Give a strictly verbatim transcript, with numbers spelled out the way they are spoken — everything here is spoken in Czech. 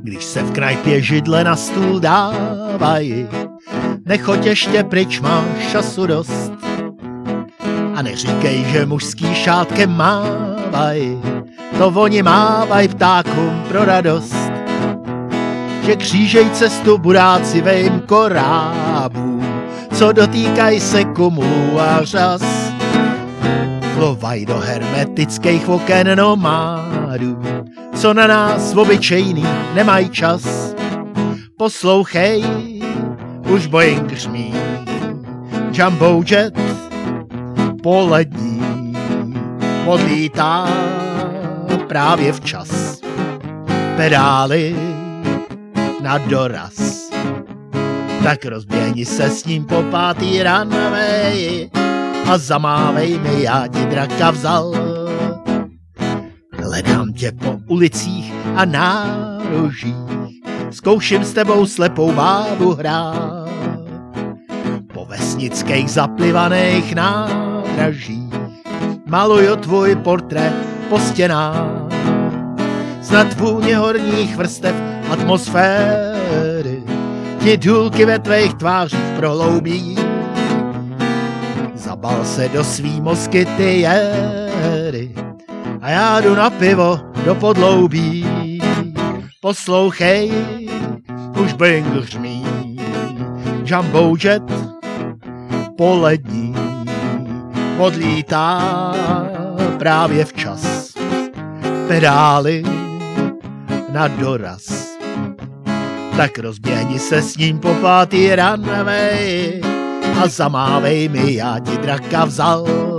Když se v knajpě židle na stůl dávají, nechoď ještě pryč, máš času dost. A neříkej, že mužský šátkem mávaj, to oni mávaj ptákům pro radost. Že křížej cestu budáci vejm korábů, co dotýkaj se kumulů a řas. Plovaj do hermetických oken nomádů, co na nás obyčejný nemají čas. Poslouchej, už Boeing hřmí, jumbo jet polední odlítá právě včas. Pedály na doraz, tak rozběhni se s ním po pátý runway a zamávej mi, já ti draka vzal. Hledám tě po ulicích a nárožích, zkouším s tebou slepou bábu hrát. Po vesnických zaplivaných nádražích maluju tvůj portrét po stěnách. Snad vůně horních vrstev atmosféry ti důlky ve tvých tvářích prohloubí. Zabal se do svý moskytiéry a já jdu na pivo do podloubí. Poslouchej, už Boeing hřmí, jumbo jet polední odlítá právě včas. Pedály na doraz, tak rozběhni se s ním po pátý runway a zamávej mi, já ti draka vzal.